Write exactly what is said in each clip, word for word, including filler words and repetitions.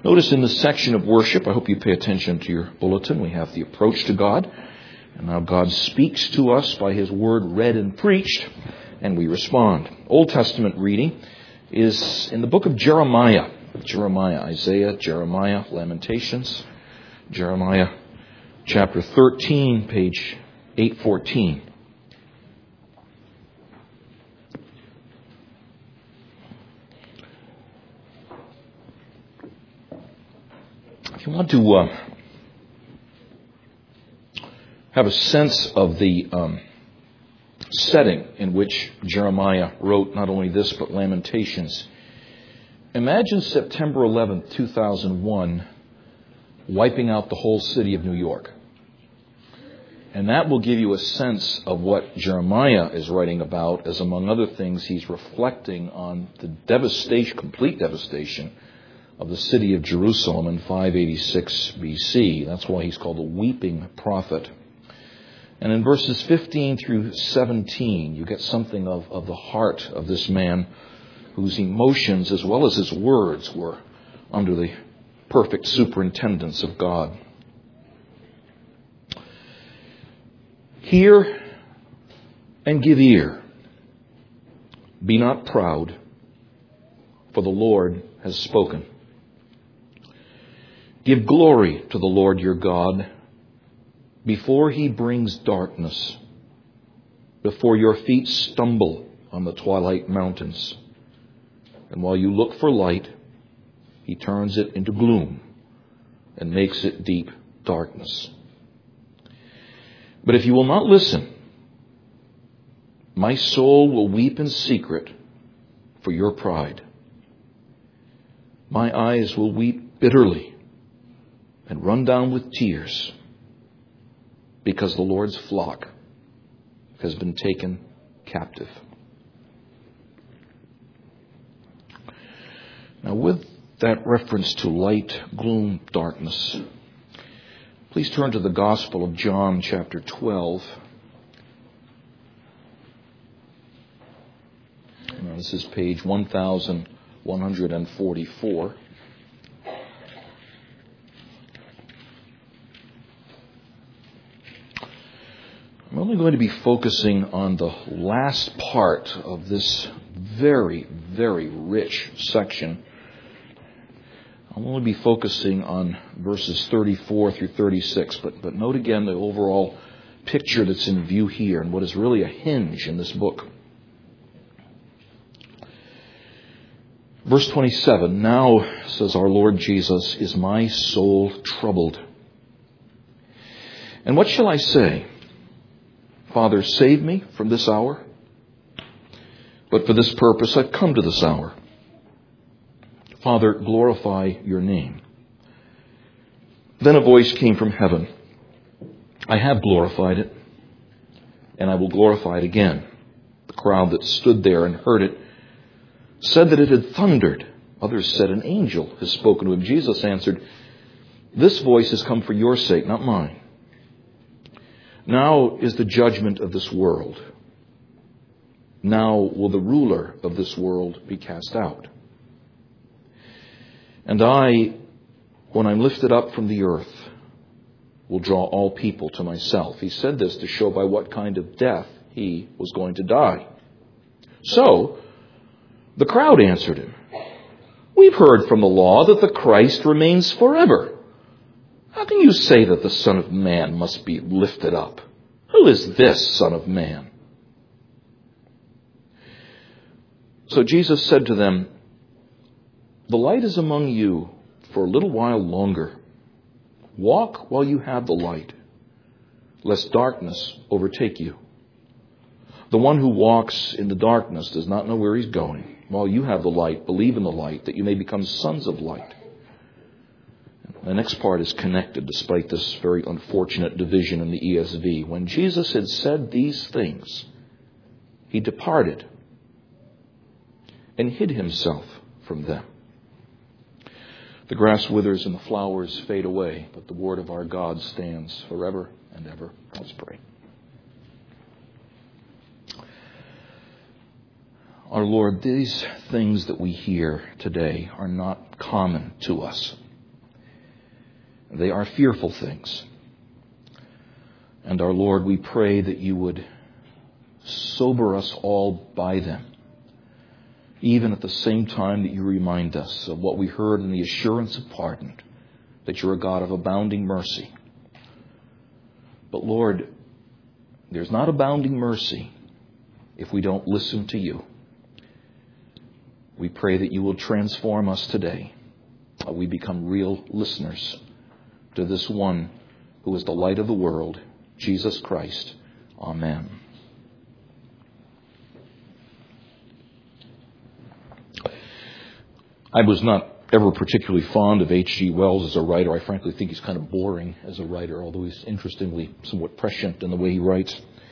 Notice in this section of worship, I hope you pay attention to your bulletin, we have the approach to God. And now God speaks to us by His Word read and preached, and we respond. Old Testament reading is in the book of Jeremiah. Jeremiah, Isaiah, Jeremiah, Lamentations. Jeremiah chapter thirteen, page eight fourteen. If you want to uh, have a sense of the um, setting in which Jeremiah wrote not only this but Lamentations, imagine September eleventh, two thousand one, wiping out the whole city of New York. And that will give you a sense of what Jeremiah is writing about, as among other things, he's reflecting on the devastation, complete devastation of the city of Jerusalem in five eighty-six B C. That's why he's called a weeping prophet. And in verses fifteen through seventeen, you get something of, of the heart of this man whose emotions as well as his words were under the perfect superintendence of God. Hear and give ear. Be not proud, for the Lord has spoken. Give glory to the Lord your God before He brings darkness, before your feet stumble on the twilight mountains. And while you look for light, He turns it into gloom and makes it deep darkness. But if you will not listen, my soul will weep in secret for your pride. My eyes will weep bitterly and run down with tears, because the Lord's flock has been taken captive. Now, with that reference to light, gloom, darkness, please turn to the Gospel of John, chapter twelve. Now, this is page one thousand one hundred forty-four. I'm only going to be focusing on the last part of this very, very rich section. I'll only be focusing on verses thirty-four through thirty-six, but, but note again the overall picture that's in view here and what is really a hinge in this book. Verse twenty-seven, now, says our Lord Jesus, is my soul troubled. And what shall I say? Father, save me from this hour. But for this purpose I've come to this hour. Father, glorify your name. Then a voice came from heaven. I have glorified it, and I will glorify it again. The crowd that stood there and heard it said that it had thundered. Others said an angel has spoken to him. Jesus answered, this voice has come for your sake, not mine. Now is the judgment of this world. Now will the ruler of this world be cast out. And I, when I'm lifted up from the earth, will draw all people to myself. He said this to show by what kind of death he was going to die. So, the crowd answered him, we've heard from the law that the Christ remains forever. How can you say that the Son of Man must be lifted up? Who is this Son of Man? So Jesus said to them, the light is among you for a little while longer. Walk while you have the light, lest darkness overtake you. The one who walks in the darkness does not know where he's going. While you have the light, believe in the light, that you may become sons of light. The next part is connected, despite this very unfortunate division in the E S V. When Jesus had said these things, he departed and hid himself from them. The grass withers and the flowers fade away, but the word of our God stands forever and ever. Let's pray. Our Lord, these things that we hear today are not common to us. They are fearful things. And our Lord, we pray that you would sober us all by them, even at the same time that you remind us of what we heard in the assurance of pardon, that you're a God of abounding mercy. But Lord, there's not abounding mercy if we don't listen to you. We pray that you will transform us today, that we become real listeners to this one who is the light of the world, Jesus Christ. Amen. I was not ever particularly fond of H G Wells as a writer. I frankly think he's kind of boring as a writer, although he's interestingly somewhat prescient in the way he writes.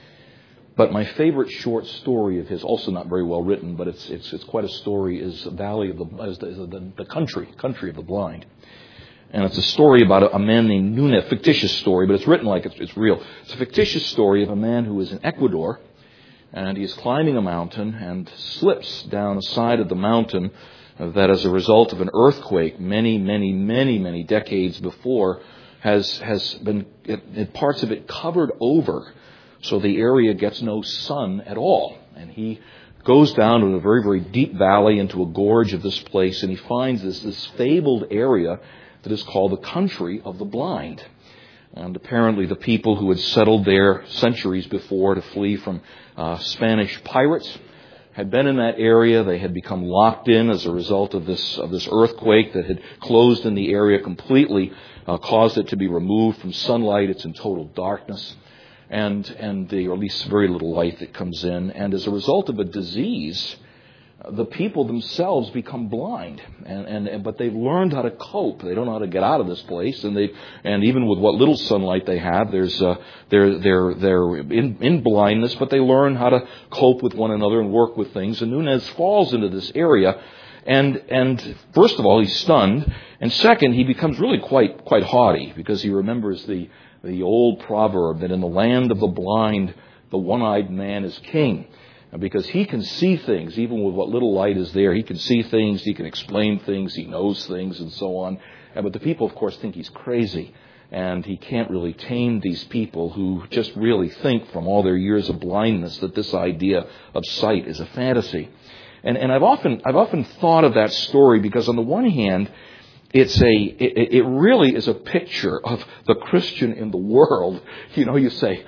But my favorite short story of his, also not very well written, but it's it's it's quite a story, is Valley of the is the, is the, the country country of the blind. And it's a story about a, a man named Nunez, fictitious story, but it's written like it's, it's real. It's a fictitious story of a man who is in Ecuador, and he's climbing a mountain and slips down a side of the mountain that, as a result of an earthquake many, many, many, many decades before, has has been it, it, parts of it covered over, so the area gets no sun at all. And he goes down to a very, very deep valley into a gorge of this place, and he finds this this fabled area that is called the country of the blind. And apparently the people who had settled there centuries before to flee from uh, Spanish pirates had been in that area. They had become locked in as a result of this of this earthquake that had closed in the area completely, uh, caused it to be removed from sunlight. It's in total darkness, and and the, or at least very little light that comes in. And as a result of a disease, the people themselves become blind, and, and but they've learned how to cope. They don't know how to get out of this place, and they and even with what little sunlight they have, there's uh, they're they're they're in, in blindness, but they learn how to cope with one another and work with things. And Nunez falls into this area, and and first of all he's stunned, and second he becomes really quite quite haughty, because he remembers the the old proverb that in the land of the blind the one-eyed man is king. Because he can see things, even with what little light is there. He can see things, he can explain things, he knows things, and so on. But the people, of course, think he's crazy. And he can't really tame these people who just really think from all their years of blindness that this idea of sight is a fantasy. And, and I've often I've often thought of that story because, on the one hand, it's a it, it really is a picture of the Christian in the world. You know, you say,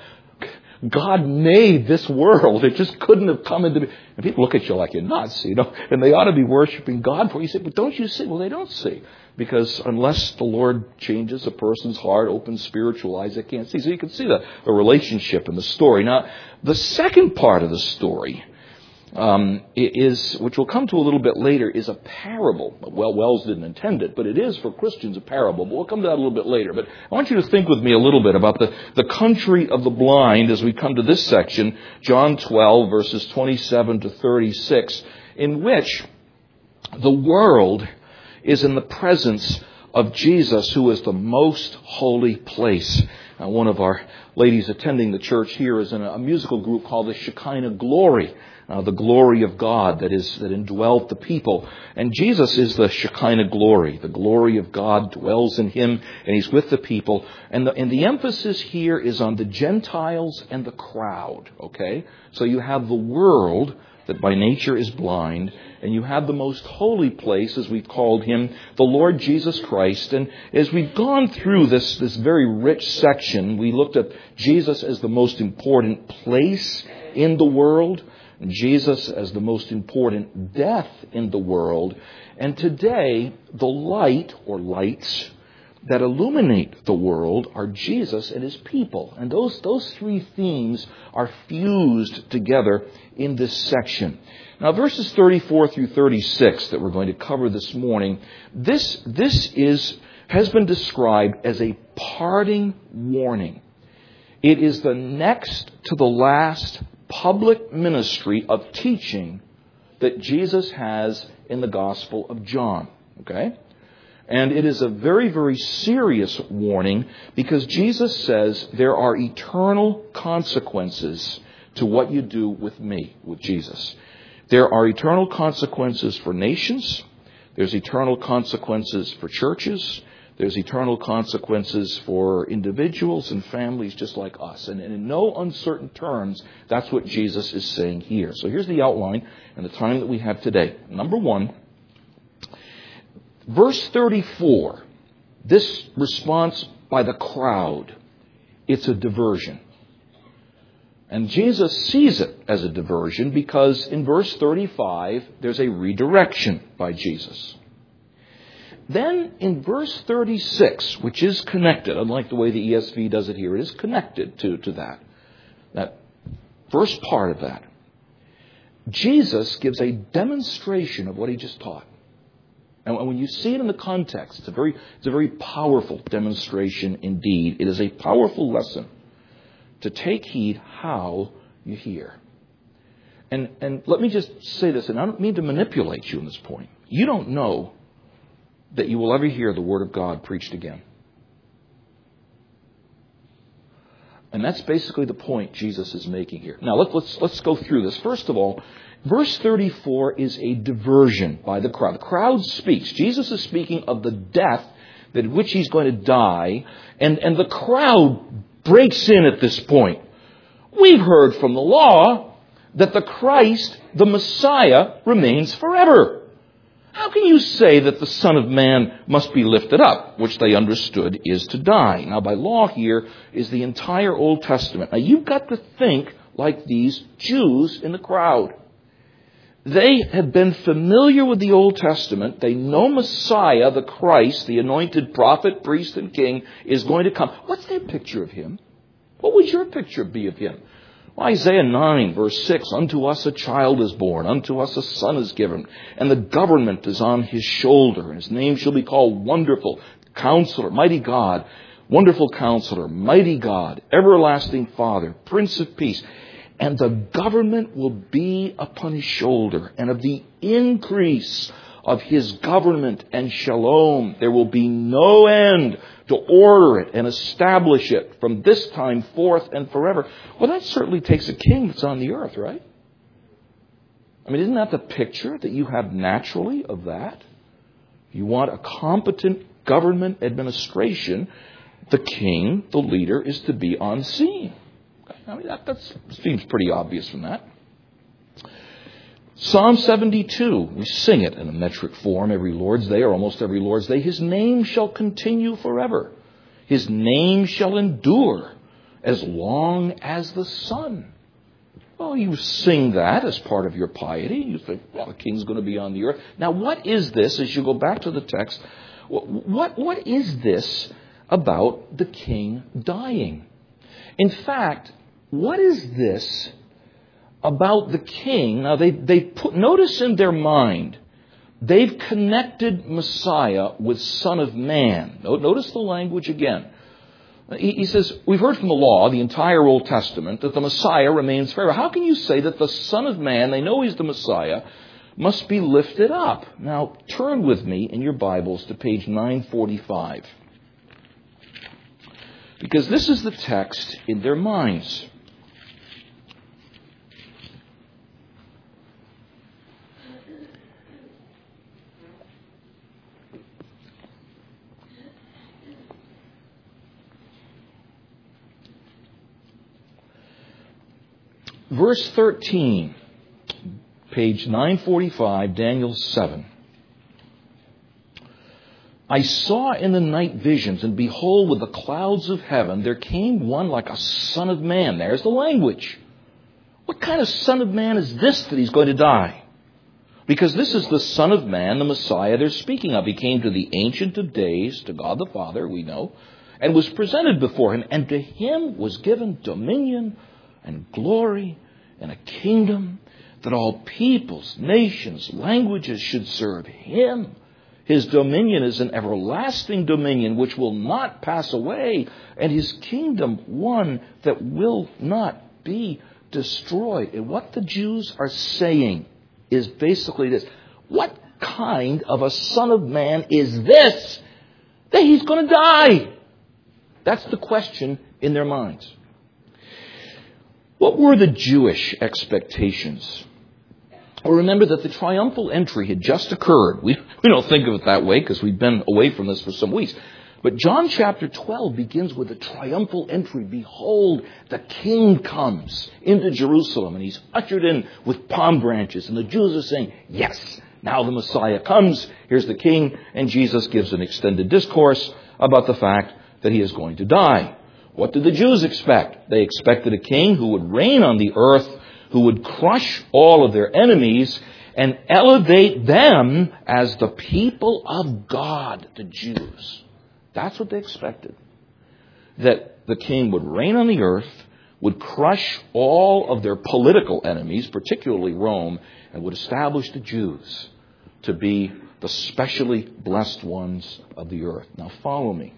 God made this world. It just couldn't have come into... And people look at you like you're nuts, you know, and they ought to be worshiping God for you. You say, but don't you see? Well, they don't see. Because unless the Lord changes a person's heart, opens spiritual eyes, they can't see. So you can see the, the relationship in the story. Now, the second part of the story um, is, which we'll come to a little bit later, is a parable. Well, Wells didn't intend it, but it is for Christians a parable. But we'll come to that a little bit later. But I want you to think with me a little bit about the, the country of the blind as we come to this section, John twelve, verses twenty-seven to thirty-six, in which the world is in the presence of Jesus, who is the most holy place. Uh, one of our ladies attending the church here is in a, a musical group called the Shekinah Glory. Uh, the glory of God that is that indwelt the people. And Jesus is the Shekinah glory. The glory of God dwells in him, and he's with the people. And the, and the emphasis here is on the Gentiles and the crowd. Okay? So you have the world that by nature is blind, and you have the most holy place, as we've called him, the Lord Jesus Christ. And as we've gone through this, this very rich section, we looked at Jesus as the most important place in the world, Jesus as the most important death in the world, and today the light or lights that illuminate the world are Jesus and his people. And those, those three themes are fused together in this section. Now, verses thirty-four through thirty-six that we're going to cover this morning, this, this is, has been described as a parting warning. It is the next to the last public ministry of teaching that Jesus has in the Gospel of John. Okay? And it is a very, very serious warning, because Jesus says there are eternal consequences to what you do with me, with Jesus. There are eternal consequences for nations. There's eternal consequences for churches. There's eternal consequences for individuals and families just like us. And in no uncertain terms, that's what Jesus is saying here. So here's the outline and the time that we have today. Number one, verse thirty-four, this response by the crowd, it's a diversion. And Jesus sees it as a diversion because in verse thirty-five, there's a redirection by Jesus. Then in verse thirty-six, which is connected, unlike the way the E S V does it here, it is connected to, to that. That first part of that. Jesus gives a demonstration of what he just taught. And when you see it in the context, it's a very, it's a very powerful demonstration indeed. It is a powerful lesson to take heed how you hear. And, and let me just say this, and I don't mean to manipulate you in this point. You don't know that you will ever hear the Word of God preached again. And that's basically the point Jesus is making here. Now, let, let's, let's go through this. First of all, verse thirty-four is a diversion by the crowd. The crowd speaks. Jesus is speaking of the death that which he's going to die, and, and the crowd breaks in at this point. We've heard from the law that the Christ, the Messiah, remains forever. How can you say that the Son of Man must be lifted up, which they understood is to die? Now, by law here is the entire Old Testament. Now, you've got to think like these Jews in the crowd. They have been familiar with the Old Testament. They know Messiah, the Christ, the anointed prophet, priest, and king, is going to come. What's their picture of him? What would your picture be of him? Well, Isaiah nine, verse six, unto us a child is born, unto us a son is given, and the government is on his shoulder, and his name shall be called Wonderful, Counselor, Mighty God, Wonderful Counselor, Mighty God, Everlasting Father, Prince of Peace. And the government will be upon his shoulder, and of the increase of his government and shalom, there will be no end to order it and establish it from this time forth and forever. Well, that certainly takes a king that's on the earth, right? I mean, isn't that the picture that you have naturally of that? You want a competent government administration, the king, the leader, is to be on scene. I mean, that that's, seems pretty obvious from that. Psalm seventy-two, we sing it in a metric form every Lord's Day, or almost every Lord's Day. His name shall continue forever. His name shall endure as long as the sun. Well, you sing that as part of your piety. You think, well, the king's going to be on the earth. Now, what is this, as you go back to the text, what what is this about the king dying? In fact, what is this about the king? Now, they, they put, notice in their mind, they've connected Messiah with Son of Man. Notice the language again. He, he says, we've heard from the law, the entire Old Testament, that the Messiah remains forever. How can you say that the Son of Man, they know he's the Messiah, must be lifted up? Now, turn with me in your Bibles to page nine forty-five. Because this is the text in their minds. Verse thirteen, page nine forty-five, Daniel seven. I saw in the night visions, and behold, with the clouds of heaven, there came one like a son of man. There's the language. What kind of son of man is this that he's going to die? Because this is the Son of Man, the Messiah they're speaking of. He came to the Ancient of Days, to God the Father, we know, and was presented before him. And to him was given dominion and glory and a kingdom that all peoples, nations, languages should serve him. His dominion is an everlasting dominion which will not pass away, and his kingdom one that will not be destroyed. And what the Jews are saying is basically this. What kind of a Son of Man is this that he's going to die? That's the question in their minds. What were the Jewish expectations? Well, remember that the triumphal entry had just occurred. We, we don't think of it that way because we've been away from this for some weeks. But John chapter twelve begins with a triumphal entry. Behold, the King comes into Jerusalem, and he's ushered in with palm branches. And the Jews are saying, yes, now the Messiah comes. Here's the King. And Jesus gives an extended discourse about the fact that he is going to die. What did the Jews expect? They expected a king who would reign on the earth, who would crush all of their enemies and elevate them as the people of God, the Jews. That's what they expected. That the king would reign on the earth, would crush all of their political enemies, particularly Rome, and would establish the Jews to be the specially blessed ones of the earth. Now follow me.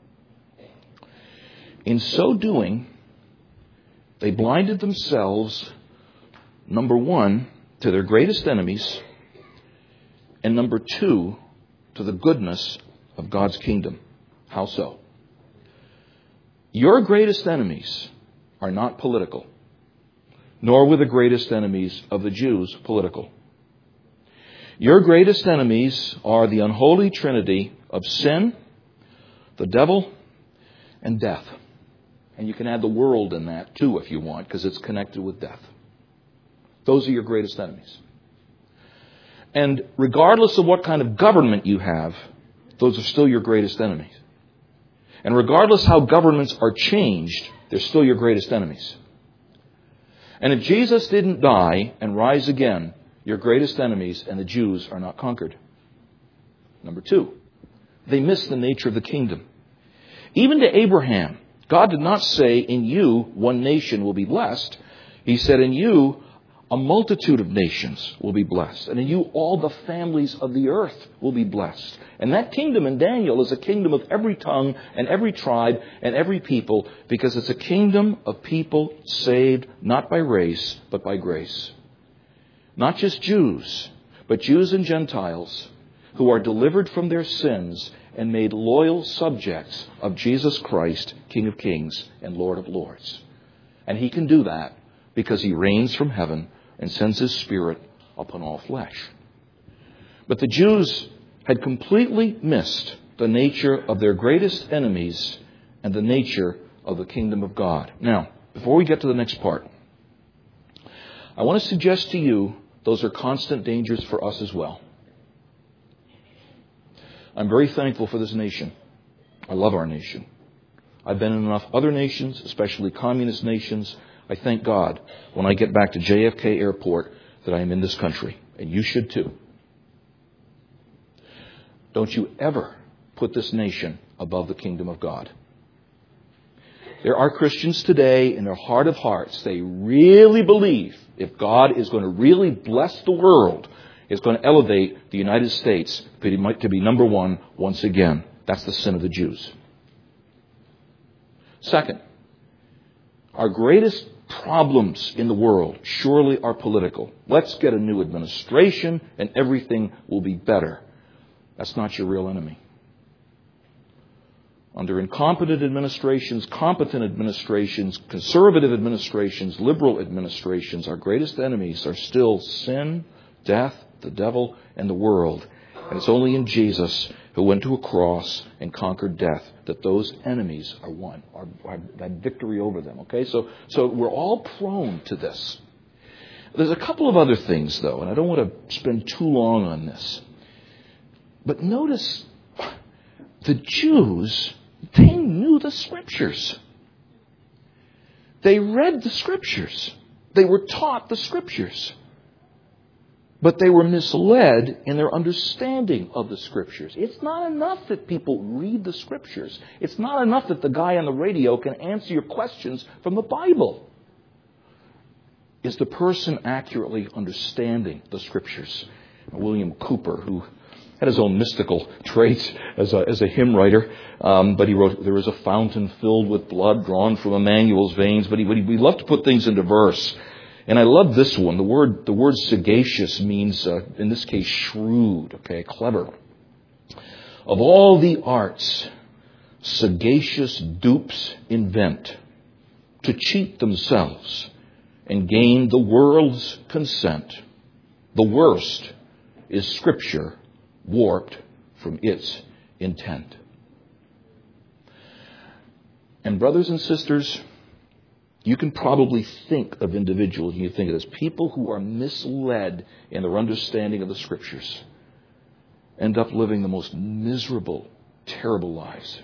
In so doing, they blinded themselves, number one, to their greatest enemies, and number two, to the goodness of God's kingdom. How so? Your greatest enemies are not political, nor were the greatest enemies of the Jews political. Your greatest enemies are the unholy trinity of sin, the devil, and death. And you can add the world in that too if you want, because it's connected with death. Those are your greatest enemies. And regardless of what kind of government you have, those are still your greatest enemies. And regardless how governments are changed, they're still your greatest enemies. And if Jesus didn't die and rise again, your greatest enemies and the Jews are not conquered. Number two, they miss the nature of the kingdom. Even to Abraham, God did not say, in you, one nation will be blessed. He said, in you, a multitude of nations will be blessed. And in you, all the families of the earth will be blessed. And that kingdom in Daniel is a kingdom of every tongue and every tribe and every people, because it's a kingdom of people saved not by race, but by grace. Not just Jews, but Jews and Gentiles who are delivered from their sins and made loyal subjects of Jesus Christ, King of Kings and Lord of Lords. And he can do that because he reigns from heaven and sends his Spirit upon all flesh. But the Jews had completely missed the nature of their greatest enemies and the nature of the kingdom of God. Now, before we get to the next part, I want to suggest to you those are constant dangers for us as well. I'm very thankful for this nation. I love our nation. I've been in enough other nations, especially communist nations. I thank God when I get back to J F K Airport that I am in this country. And you should too. Don't you ever put this nation above the kingdom of God. There are Christians today, in their heart of hearts, they really believe if God is going to really bless the world, is going to elevate the United States to be number one once again. That's the sin of the Jews. Second, our greatest problems in the world surely are political. Let's get a new administration and everything will be better. That's not your real enemy. Under incompetent administrations, competent administrations, conservative administrations, liberal administrations, our greatest enemies are still sin, death, the devil, and the world. And it's only in Jesus, who went to a cross and conquered death, that those enemies are won, are, are that victory over them. Okay, so so we're all prone to this. There's a couple of other things, though, and I don't want to spend too long on this. But notice, the Jews, they knew the Scriptures. They read the Scriptures. They were taught the Scriptures. But they were misled in their understanding of the Scriptures. It's not enough that people read the Scriptures. It's not enough that the guy on the radio can answer your questions from the Bible. Is the person accurately understanding the Scriptures? William Cooper, who had his own mystical traits as a, as a hymn writer, um, but he wrote, "There is a fountain filled with blood drawn from Emmanuel's veins." But he, but he, he loved to put things into verse. And I love this one. The word, the word sagacious means, uh, in this case, shrewd, okay, clever. Of all the arts, sagacious dupes invent to cheat themselves and gain the world's consent. The worst is Scripture warped from its intent. And brothers and sisters, you can probably think of individuals, and you think of this, people who are misled in their understanding of the Scriptures end up living the most miserable, terrible lives.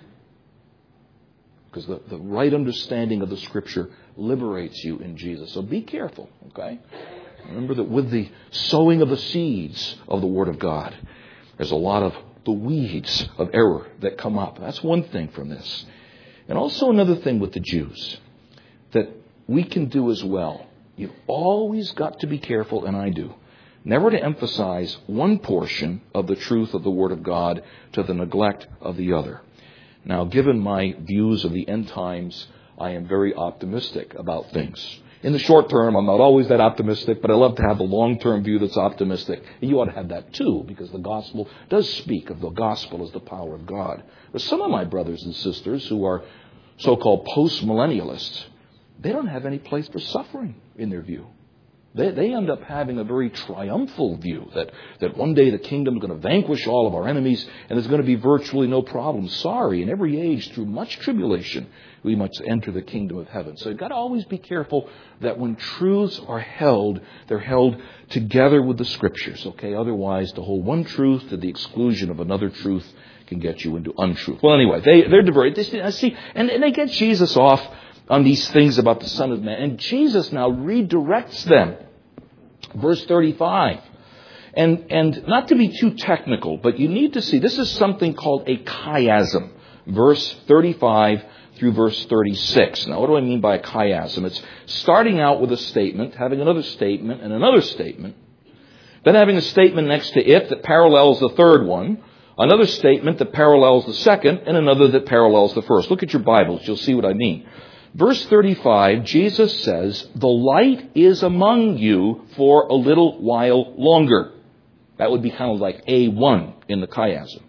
Because the, the right understanding of the Scripture liberates you in Jesus. So be careful, okay? Remember that with the sowing of the seeds of the Word of God, there's a lot of the weeds of error that come up. That's one thing from this. And also another thing with the Jews that we can do as well. You've always got to be careful, and I do, never to emphasize one portion of the truth of the Word of God to the neglect of the other. Now, given my views of the end times, I am very optimistic about things. In the short term, I'm not always that optimistic, but I love to have the long-term view that's optimistic. And you ought to have that too, because the gospel does speak of the gospel as the power of God. But some of my brothers and sisters who are so-called post-millennialists, they don't have any place for suffering in their view. They, they end up having a very triumphal view that, that one day the kingdom is going to vanquish all of our enemies and there's going to be virtually no problem. Sorry, in every age, through much tribulation, we must enter the kingdom of heaven. So you've got to always be careful that when truths are held, they're held together with the Scriptures, okay? Otherwise, to hold one truth to the exclusion of another truth can get you into untruth. Well, anyway, they, they're diverted. They, see, and, and they get Jesus off on these things about the Son of Man. And Jesus now redirects them. Verse thirty-five. And, and not to be too technical, but you need to see, this is something called a chiasm. Verse thirty-five through verse thirty-six. Now, what do I mean by a chiasm? It's starting out with a statement, having another statement, and another statement. Then having a statement next to it that parallels the third one. Another statement that parallels the second, and another that parallels the first. Look at your Bibles. You'll see what I mean. Verse thirty-five, Jesus says, "The light is among you for a little while longer." That would be kind of like A one in the chiasm.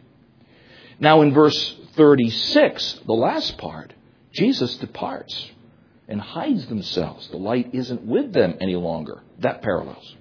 Now in verse thirty-six, the last part, Jesus departs and hides themselves. The light isn't with them any longer. That parallels.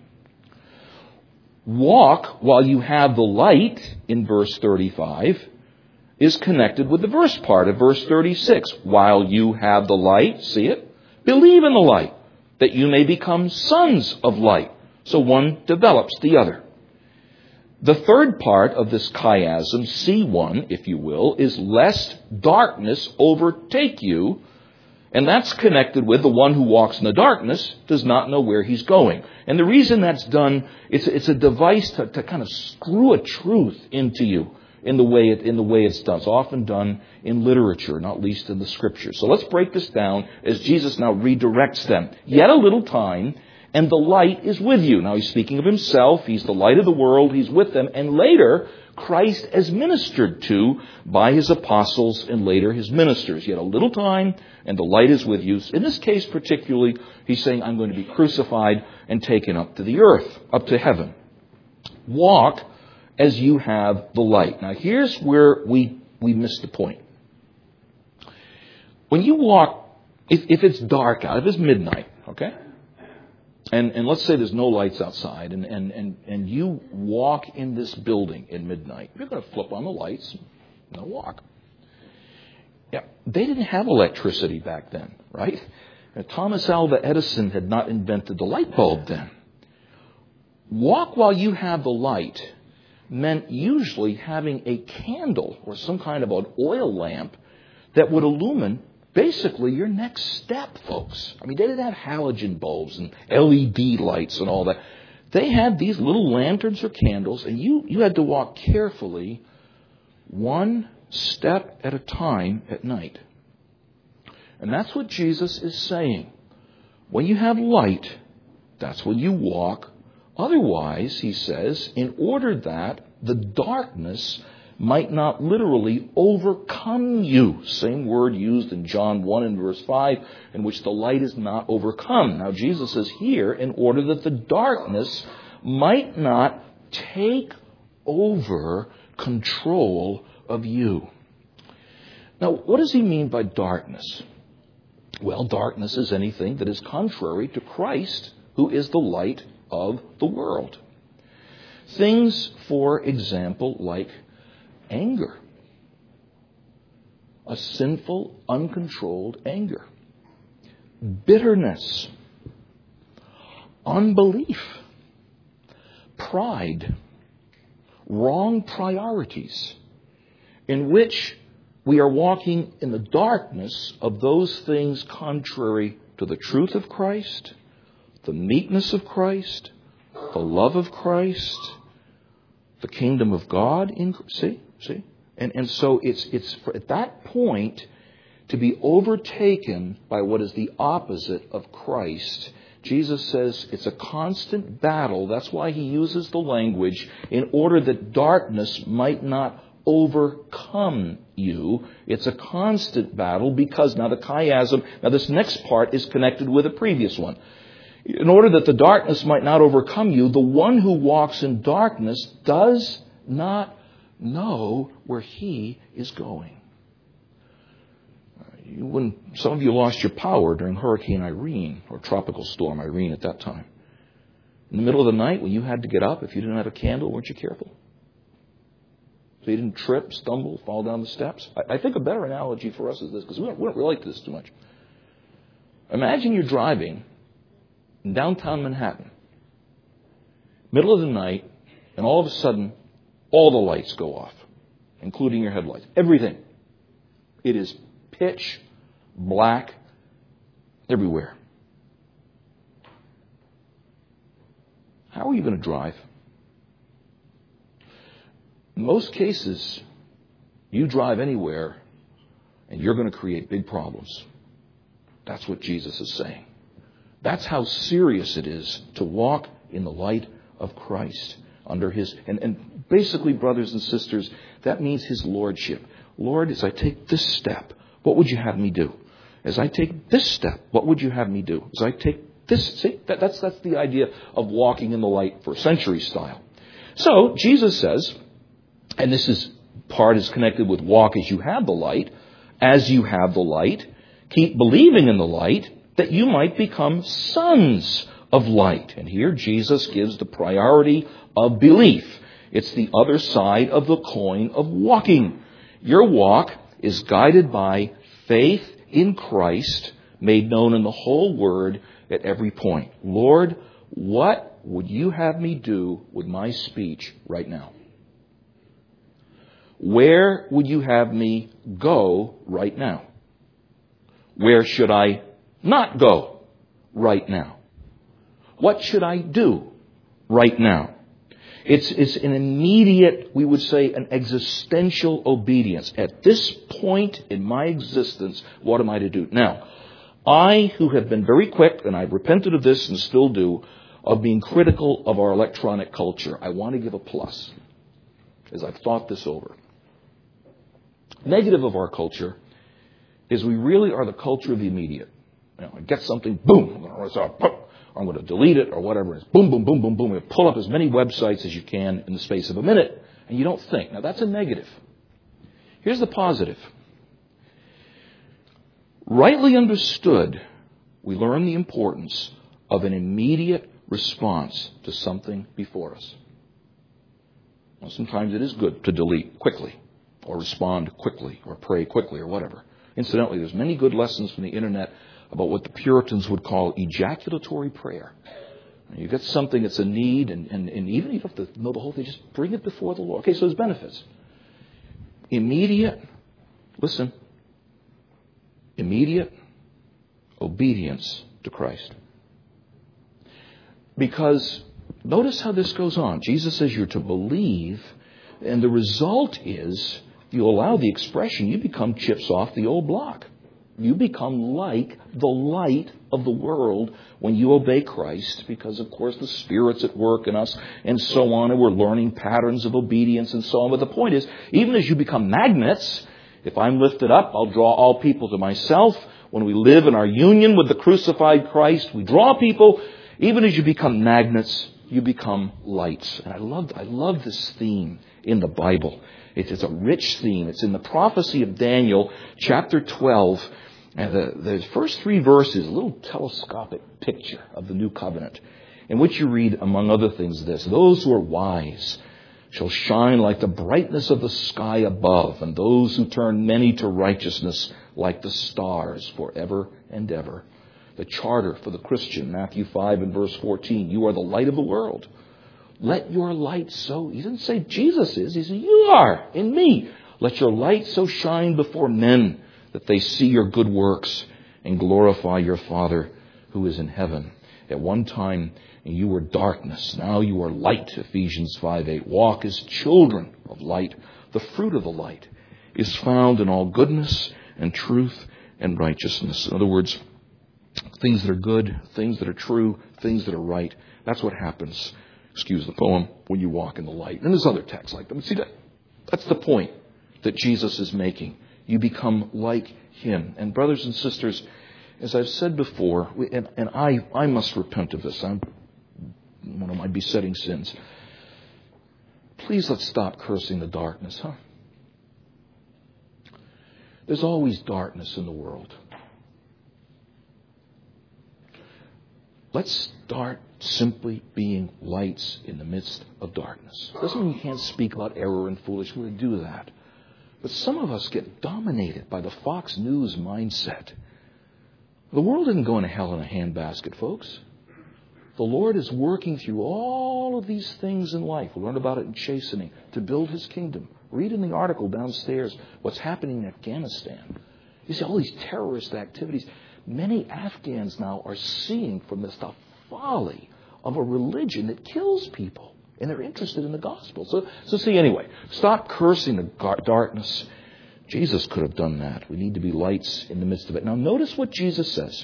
Walk while you have the light in verse thirty-five is connected with the verse part of verse thirty-six. While you have the light, see it? Believe in the light, that you may become sons of light. So one develops the other. The third part of this chiasm, C one, if you will, is lest darkness overtake you. And that's connected with the one who walks in the darkness does not know where he's going. And the reason that's done, it's, it's a device to, to kind of screw a truth into you. In the way it, in the way it's done. It's often done in literature, not least in the Scriptures. So let's break this down as Jesus now redirects them. Yet a little time, and the light is with you. Now he's speaking of himself. He's the light of the world. He's with them. And later, Christ is ministered to by his apostles and later his ministers. Yet a little time, and the light is with you. In this case particularly, he's saying, I'm going to be crucified and taken up to the earth, up to heaven. Walk as you have the light. Now here's where we, we miss the point. When you walk, if, if it's dark out, if it's midnight, okay? And, and let's say there's no lights outside and, and, and, and you walk in this building in midnight, you're going to flip on the lights and walk. Yeah, they didn't have electricity back then, right? And Thomas Alva Edison had not invented the light bulb then. Walk while you have the light meant usually having a candle or some kind of an oil lamp that would illumine basically your next step, folks. I mean, they didn't have halogen bulbs and L E D lights and all that. They had these little lanterns or candles, and you, you had to walk carefully one step at a time at night. And that's what Jesus is saying. When you have light, that's when you walk. Otherwise, he says, in order that the darkness might not literally overcome you. Same word used in John one and verse five, in which the light is not overcome. Now, Jesus says here, in order that the darkness might not take over control of you. Now, what does he mean by darkness? Well, darkness is anything that is contrary to Christ, who is the light of the world. Things, for example, like anger. a sinful, uncontrolled anger, bitterness, unbelief, pride, wrong priorities, in which we are walking in the darkness of those things contrary to the truth of Christ, the meekness of Christ, the love of Christ, the kingdom of God. In, see, see, and and so it's it's at that point to be overtaken by what is the opposite of Christ. Jesus says it's a constant battle. That's why he uses the language, in order that darkness might not overcome you. It's a constant battle because now the chiasm, now this next part is connected with the previous one. In order that the darkness might not overcome you, the one who walks in darkness does not know where he is going. When some of you lost your power during Hurricane Irene, or Tropical Storm Irene at that time, in the middle of the night when you had to get up, if you didn't have a candle, weren't you careful? So you didn't trip, stumble, fall down the steps? I, I think a better analogy for us is this, because we don't, we don't relate to this too much. Imagine you're driving in downtown Manhattan, middle of the night, and all of a sudden, all the lights go off, including your headlights. Everything. It is pitch black everywhere. How are you going to drive? In most cases, you drive anywhere and you're going to create big problems. That's what Jesus is saying. That's how serious it is to walk in the light of Christ under his, and, and basically, brothers and sisters, that means his lordship. Lord, as I take this step, what would you have me do? As I take this step, what would you have me do? As I take this, see, that, that's, that's the idea of walking in the light for century style. So Jesus says, and this is part is connected with walk as you have the light, as you have the light, keep believing in the light, that you might become sons of light. And here Jesus gives the priority of belief. It's the other side of the coin of walking. Your walk is guided by faith in Christ, made known in the whole word at every point. Lord, what would you have me do with my speech right now? Where would you have me go right now? Where should I not go right now? What should I do right now? It's, it's an immediate, we would say, an existential obedience. At this point in my existence, what am I to do? Now, I, who have been very quick, and I've repented of this and still do, of being critical of our electronic culture, I want to give a plus, as I've thought this over. Negative of our culture is we really are the culture of the immediate. You know, I get something, boom, I'm going to or I'm going to delete it, or whatever it is. Boom, boom, boom, boom, boom. You pull up as many websites as you can in the space of a minute, and you don't think. Now, that's a negative. Here's the positive. Rightly understood, we learn the importance of an immediate response to something before us. Well, sometimes it is good to delete quickly, or respond quickly, or pray quickly, or whatever. Incidentally, there's many good lessons from the internet about what the Puritans would call ejaculatory prayer. You get something that's a need, and, and, and even if you have to know the whole thing, just bring it before the Lord. Okay, so there's benefits. Immediate, listen, immediate obedience to Christ. Because notice how this goes on. Jesus says you're to believe, and the result is you allow the expression, you become chips off the old block. You become like the light of the world when you obey Christ, because, of course, the Spirit's at work in us and so on, and we're learning patterns of obedience and so on. But the point is, even as you become magnets, if I'm lifted up, I'll draw all people to myself. When we live in our union with the crucified Christ, we draw people. Even as you become magnets, you become lights. And I love, I love this theme in the Bible. It's a rich theme. It's in the prophecy of Daniel, chapter twelve. And the, the first three verses, a little telescopic picture of the new covenant, in which you read, among other things, this: those who are wise shall shine like the brightness of the sky above, and those who turn many to righteousness like the stars forever and ever. The charter for the Christian, Matthew five and verse fourteen, you are the light of the world. Let your light so, he didn't say Jesus is, he said you are in me. Let your light so shine before men that they see your good works and glorify your Father who is in heaven. At one time you were darkness, now you are light, Ephesians five eight. Walk as children of light. The fruit of the light is found in all goodness and truth and righteousness. In other words, things that are good, things that are true, things that are right. That's what happens, excuse the poem, when you walk in the light. And there's other texts like that. But see, that, that's the point that Jesus is making. You become like him. And brothers and sisters, as I've said before, and, and I, I must repent of this. I'm one of my besetting sins. Please let's stop cursing the darkness, huh? There's always darkness in the world. Let's start simply being lights in the midst of darkness. Doesn't mean you can't speak about error and foolishness. We're going to do that. But some of us get dominated by the Fox News mindset. The world isn't going to hell in a handbasket, folks. The Lord is working through all of these things in life. We'll learn about it in Chastening to build his kingdom. Read in the article downstairs what's happening in Afghanistan. You see all these terrorist activities. Many Afghans now are seeing from this the folly of a religion that kills people. And they're interested in the gospel. So, so see, anyway, stop cursing the darkness. Jesus could have done that. We need to be lights in the midst of it. Now, notice what Jesus says.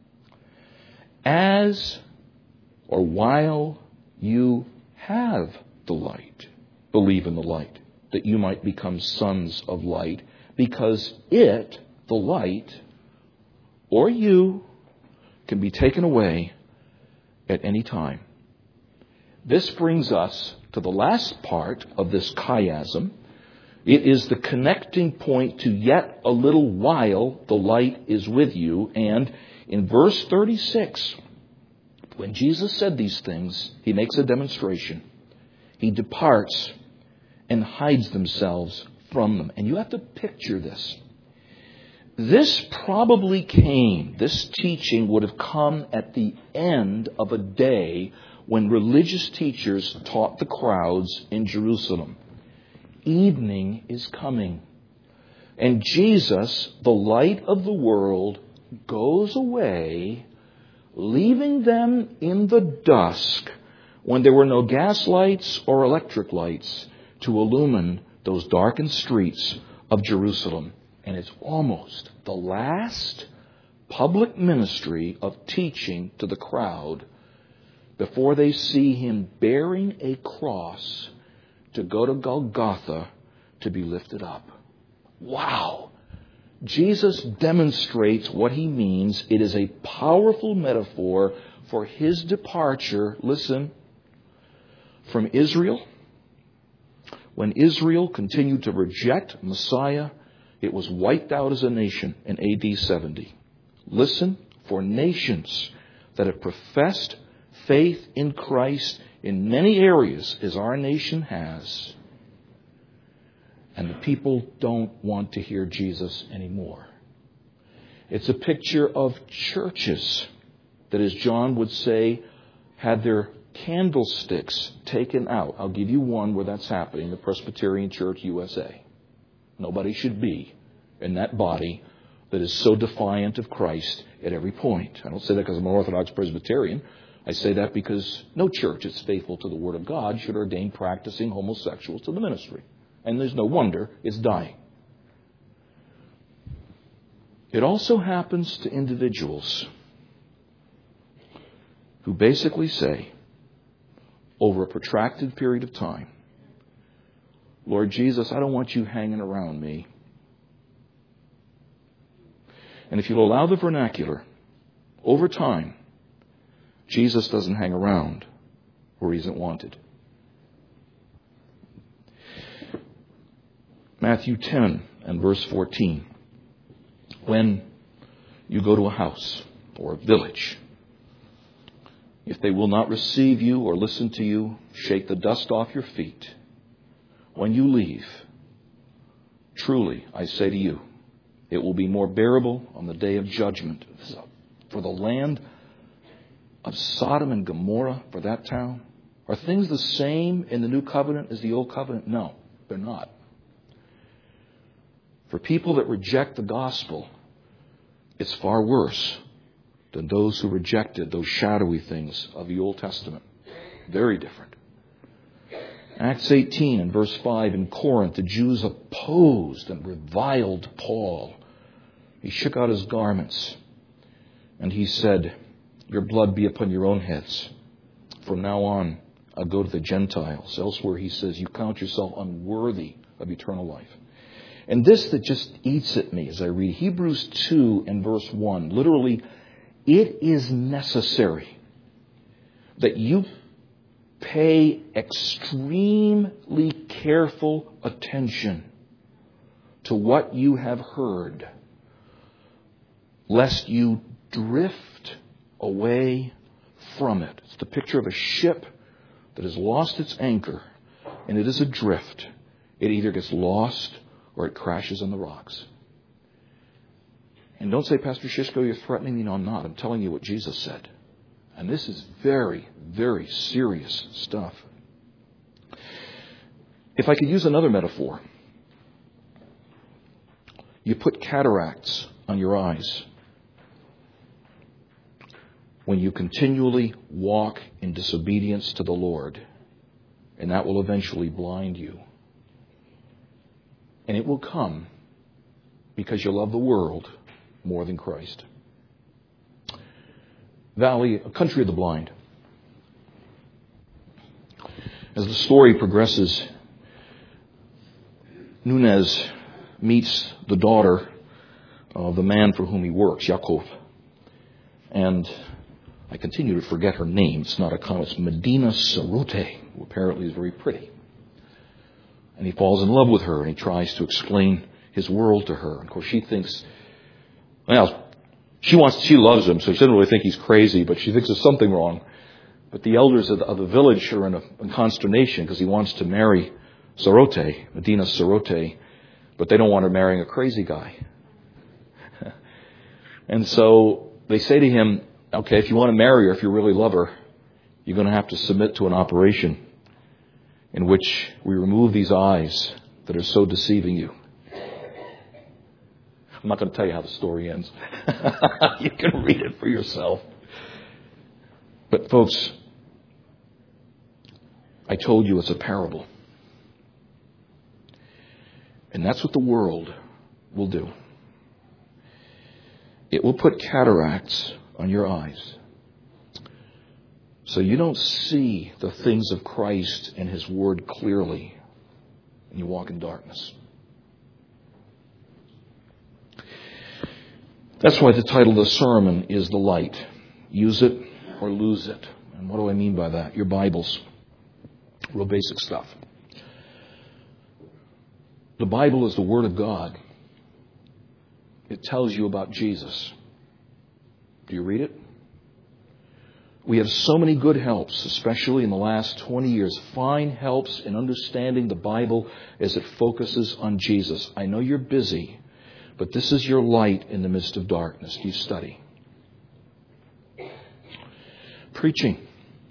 As or while you have the light, believe in the light, that you might become sons of light, because it, the light, or you, can be taken away at any time. This brings us to the last part of this chiasm. It is the connecting point to yet a little while the light is with you. And in verse thirty-six, when Jesus said these things, he makes a demonstration. He departs and hides themselves from them. And you have to picture this. This probably came, this teaching would have come at the end of a day when religious teachers taught the crowds in Jerusalem. Evening is coming. And Jesus, the light of the world, goes away, leaving them in the dusk when there were no gas lights or electric lights to illumine those darkened streets of Jerusalem. And it's almost the last public ministry of teaching to the crowd before they see him bearing a cross to go to Golgotha to be lifted up. Wow! Jesus demonstrates what he means. It is a powerful metaphor for his departure, listen, from Israel. When Israel continued to reject Messiah, it was wiped out as a nation in A D seventy. Listen, for nations that have professed faith in Christ in many areas, as our nation has, and the people don't want to hear Jesus anymore. It's a picture of churches that, as John would say, had their candlesticks taken out. I'll give you one where that's happening, the Presbyterian Church U S A. Nobody should be in that body that is so defiant of Christ at every point. I don't say that because I'm an Orthodox Presbyterian. I say that because no church that's faithful to the Word of God should ordain practicing homosexuals to the ministry. And there's no wonder it's dying. It also happens to individuals who basically say, over a protracted period of time, Lord Jesus, I don't want you hanging around me. And if you'll allow the vernacular, over time, Jesus doesn't hang around where he isn't wanted. Matthew ten and verse fourteen. When you go to a house or a village, if they will not receive you or listen to you, shake the dust off your feet when you leave, truly, I say to you, it will be more bearable on the day of judgment for the land of Sodom and Gomorrah, for that town. Are things the same in the new covenant as the old covenant? No, they're not. For people that reject the gospel, it's far worse than those who rejected those shadowy things of the Old Testament. Very different. Acts eighteen and verse five, in Corinth, the Jews opposed and reviled Paul. He shook out his garments and he said, your blood be upon your own heads. From now on, I'll go to the Gentiles. Elsewhere he says, you count yourself unworthy of eternal life. And this that just eats at me as I read Hebrews two and verse one, literally, it is necessary that you pay extremely careful attention to what you have heard, lest you drift away from it. It's the picture of a ship that has lost its anchor, and it is adrift. It either gets lost or it crashes on the rocks. And don't say, Pastor Shishko, you're threatening me. No, I'm not. I'm telling you what Jesus said. And this is very, very serious stuff. If I could use another metaphor, you put cataracts on your eyes when you continually walk in disobedience to the Lord, and that will eventually blind you. And it will come because you love the world more than Christ. Valley, a country of the blind. As the story progresses, Nunez meets the daughter of the man for whom he works, Yaakov. And I continue to forget her name. It's not a common. It's Medina Sarote, who apparently is very pretty. And he falls in love with her, and he tries to explain his world to her. And of course, she thinks, well, she wants, she loves him, so she doesn't really think he's crazy, but she thinks there's something wrong. But the elders of the, of the village are in, a, in consternation because he wants to marry Sarote, Medina Sarote, but they don't want her marrying a crazy guy. And so they say to him, okay, if you want to marry her, if you really love her, you're going to have to submit to an operation in which we remove these eyes that are so deceiving you. I'm not going to tell you how the story ends. You can read it for yourself. But folks, I told you it's a parable. And that's what the world will do. It will put cataracts on your eyes, so you don't see the things of Christ and His Word clearly, and you walk in darkness. That's why the title of the sermon is The Light. Use it or lose it. And what do I mean by that? Your Bibles. Real basic stuff. The Bible is the Word of God. It tells you about Jesus. Do you read it? We have so many good helps, especially in the last twenty years. Fine helps in understanding the Bible as it focuses on Jesus. I know you're busy, but this is your light in the midst of darkness. Do you study? Preaching.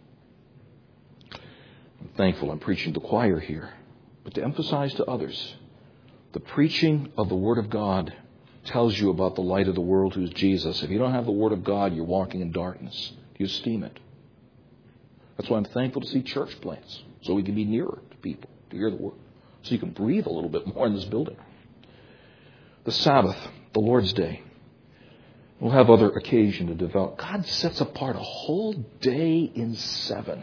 I'm thankful I'm preaching to the choir here, but to emphasize to others, the preaching of the Word of God tells you about the light of the world, who's Jesus. If you don't have the Word of God, you're walking in darkness. Do you esteem it? That's why I'm thankful to see church plants, so we can be nearer to people, to hear the Word, so you can breathe a little bit more in this building. The Sabbath, the Lord's Day. We'll have other occasion to develop. God sets apart a whole day in seven,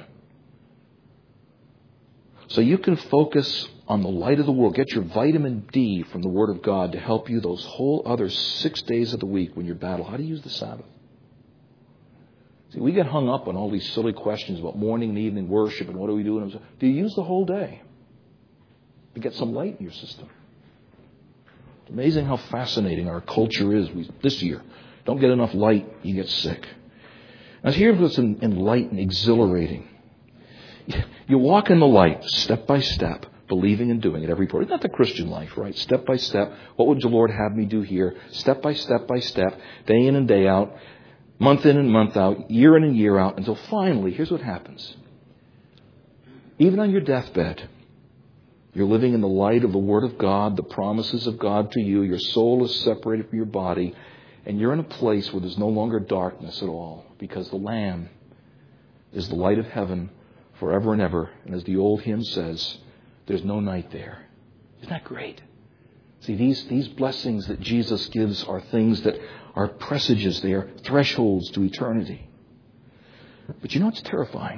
so you can focus on the light of the world. Get your vitamin D from the Word of God to help you those whole other six days of the week when you battle. How do you use the Sabbath? See, we get hung up on all these silly questions about morning and evening worship and what do we do. Do you use the whole day to get some light in your system? It's amazing how fascinating our culture is. We, this year, don't get enough light, you get sick. Now here's what's enlightening, exhilarating. You walk in the light, step by step, believing and doing it every part. Isn't that the Christian life, right? Step by step. What would the Lord have me do here? Step by step by step, day in and day out, month in and month out, year in and year out, until finally, here's what happens. Even on your deathbed, you're living in the light of the Word of God, the promises of God to you. Your soul is separated from your body, and you're in a place where there's no longer darkness at all, because the Lamb is the light of heaven forever and ever. And as the old hymn says, there's no night there. Isn't that great? See, these, these blessings that Jesus gives are things that are presages. They are thresholds to eternity. But you know what's terrifying?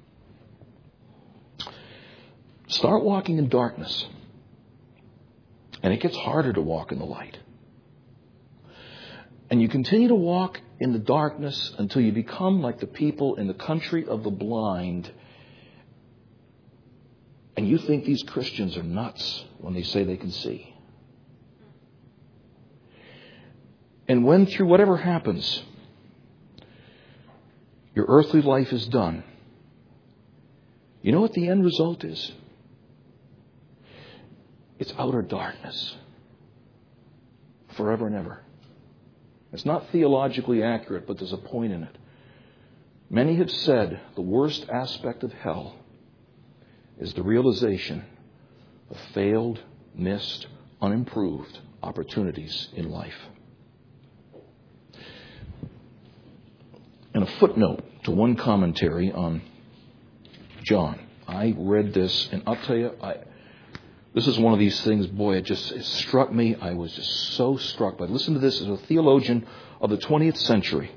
Start walking in darkness, and it gets harder to walk in the light. And you continue to walk in the darkness until you become like the people in the country of the blind. And you think these Christians are nuts when they say they can see. And when through whatever happens, your earthly life is done, you know what the end result is? It's outer darkness. Forever and ever. It's not theologically accurate, but there's a point in it. Many have said the worst aspect of hell is the realization of failed, missed, unimproved opportunities in life. And a footnote to one commentary on John. I read this, and I'll tell you, I, this is one of these things, boy, it just it struck me. I was just so struck by it. Listen to this as a theologian of the twentieth century.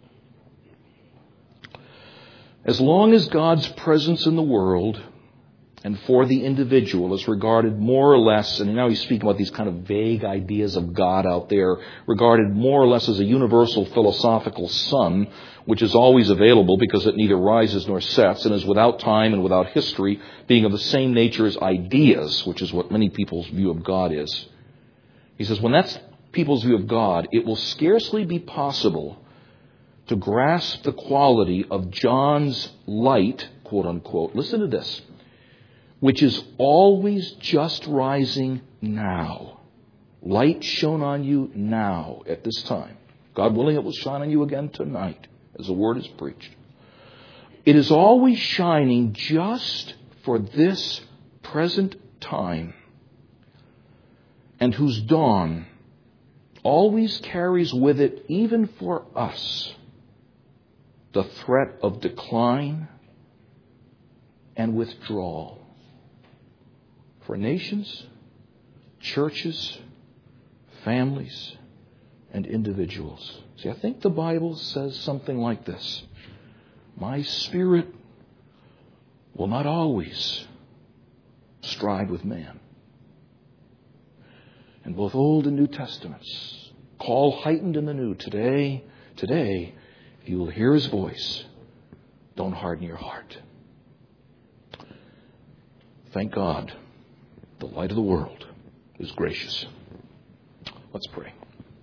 As long as God's presence in the world and for the individual is regarded more or less, and now he's speaking about these kind of vague ideas of God out there, regarded more or less as a universal philosophical sun, which is always available because it neither rises nor sets and is without time and without history, being of the same nature as ideas, which is what many people's view of God is. He says, when that's people's view of God, it will scarcely be possible to grasp the quality of John's light, quote unquote. Listen to this. Which is always just rising now. Light shone on you now at this time. God willing, it will shine on you again tonight as the word is preached. It is always shining just for this present time, and whose dawn always carries with it, even for us, the threat of decline and withdrawal. For nations, churches, families, and individuals. See, I think the Bible says something like this. My spirit will not always strive with man. In both Old and New Testaments, call heightened in the New. Today, today, if you will hear his voice, don't harden your heart. Thank God. The light of the world is gracious. Let's pray.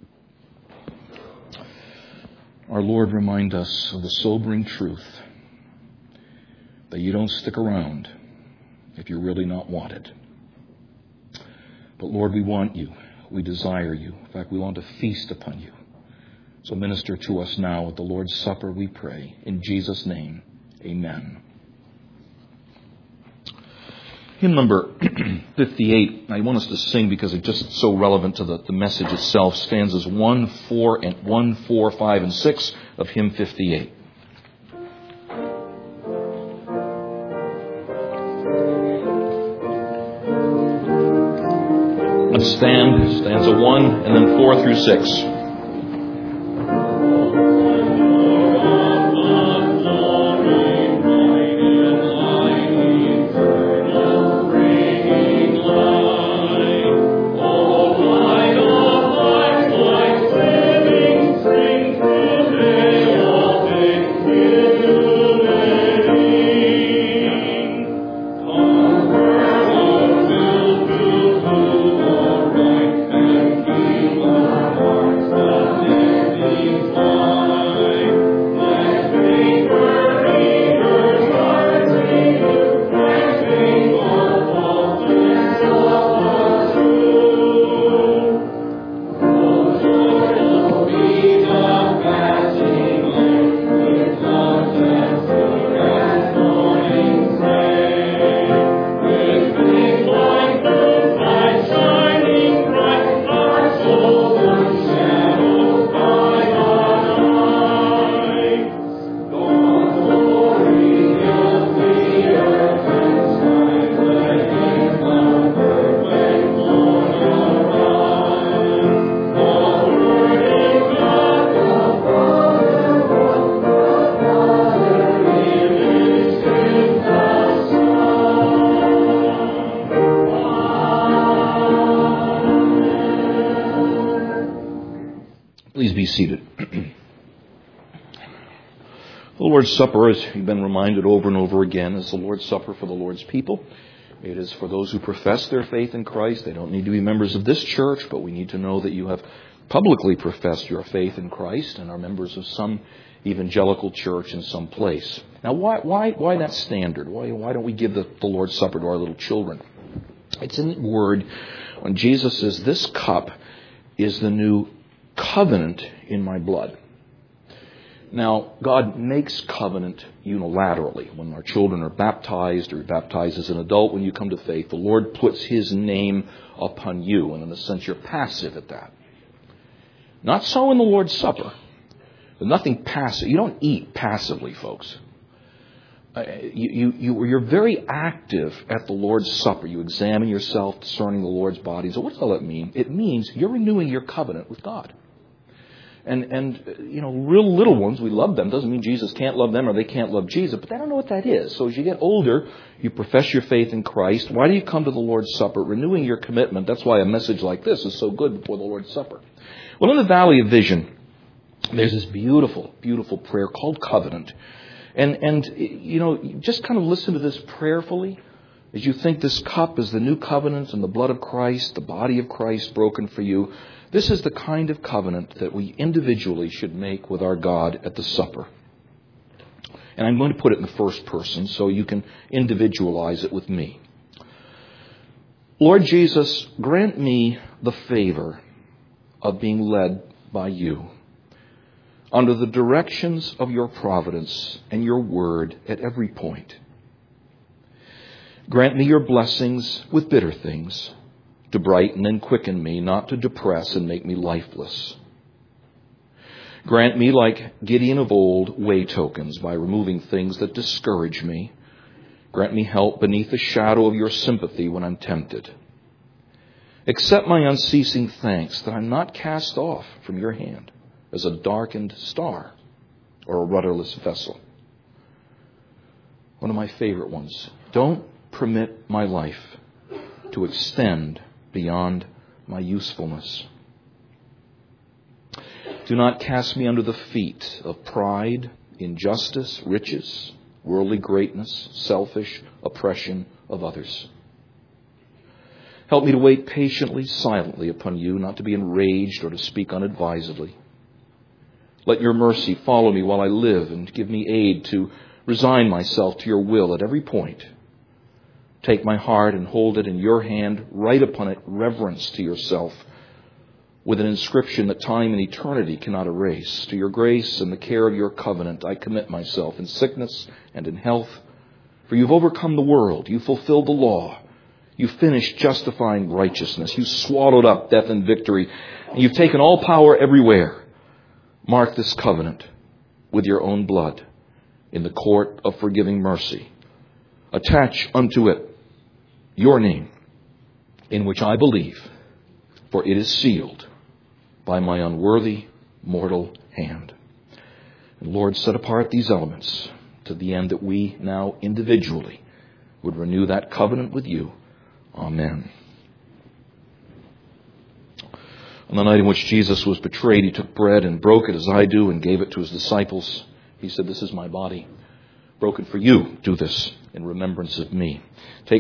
Our Lord, remind us of the sobering truth that you don't stick around if you're really not wanted. But Lord, we want you. We desire you. In fact, we want to feast upon you. So minister to us now at the Lord's Supper, we pray. In Jesus' name, amen. Hymn number fifty-eight, I want us to sing because it's just so relevant to the, the message itself, stanzas one, four, and one, four, five, and six of hymn fifty-eight. Let's stand, stanza one, and then four through six. Hearts Please be seated. The Lord's Supper, as you've been reminded over and over again, is the Lord's Supper for the Lord's people. It is for those who profess their faith in Christ. They don't need to be members of this church, but we need to know that you have publicly professed your faith in Christ and are members of some evangelical church in some place. Now, why why why that standard? Why why don't we give the, the Lord's Supper to our little children? It's in the Word when Jesus says, "This cup is the new covenant in my blood." Now, God makes covenant unilaterally. When our children are baptized or baptized as an adult, when you come to faith, the Lord puts His name upon you. And in a sense, you're passive at that. Not so in the Lord's Supper. There's nothing passive. You don't eat passively, folks. Uh, you, you, you're very active at the Lord's Supper. You examine yourself discerning the Lord's body. So what does all that mean? It means you're renewing your covenant with God. And, and you know, real little ones, we love them. Doesn't mean Jesus can't love them or they can't love Jesus, but they don't know what that is. So as you get older, you profess your faith in Christ. Why do you come to the Lord's Supper? Renewing your commitment. That's why a message like this is so good before the Lord's Supper. Well, in the Valley of Vision, there's this beautiful, beautiful prayer called Covenant. And, and you know, just kind of listen to this prayerfully as you think this cup is the new covenant and the blood of Christ, the body of Christ broken for you. This is the kind of covenant that we individually should make with our God at the supper. And I'm going to put it in the first person so you can individualize it with me. Lord Jesus, grant me the favor of being led by you under the directions of your providence and your word at every point. Grant me your blessings with bitter things, to brighten and quicken me, not to depress and make me lifeless. Grant me, like Gideon of old, way tokens by removing things that discourage me. Grant me help beneath the shadow of your sympathy when I'm tempted. Accept my unceasing thanks that I'm not cast off from your hand as a darkened star or a rudderless vessel. One of my favorite ones. Don't permit my life to extend beyond my usefulness. Do not cast me under the feet of pride, injustice, riches, worldly greatness, selfish oppression of others. Help me to wait patiently, silently upon you, not to be enraged or to speak unadvisedly. Let your mercy follow me while I live and give me aid to resign myself to your will at every point. Take my heart and hold it in your hand. Write upon it reverence to yourself with an inscription that time and eternity cannot erase. To your grace and the care of your covenant, I commit myself in sickness and in health. For you've overcome the world. You fulfilled the law. You've finished justifying righteousness. You've swallowed up death and victory. And you've taken all power everywhere. Mark this covenant with your own blood in the court of forgiving mercy. Attach unto it your name, in which I believe, for it is sealed by my unworthy mortal hand. And Lord, set apart these elements to the end that we now individually would renew that covenant with you. Amen. On the night in which Jesus was betrayed, he took bread and broke it as I do and gave it to his disciples. He said, "This is my body, broken for you. Do this in remembrance of me." Take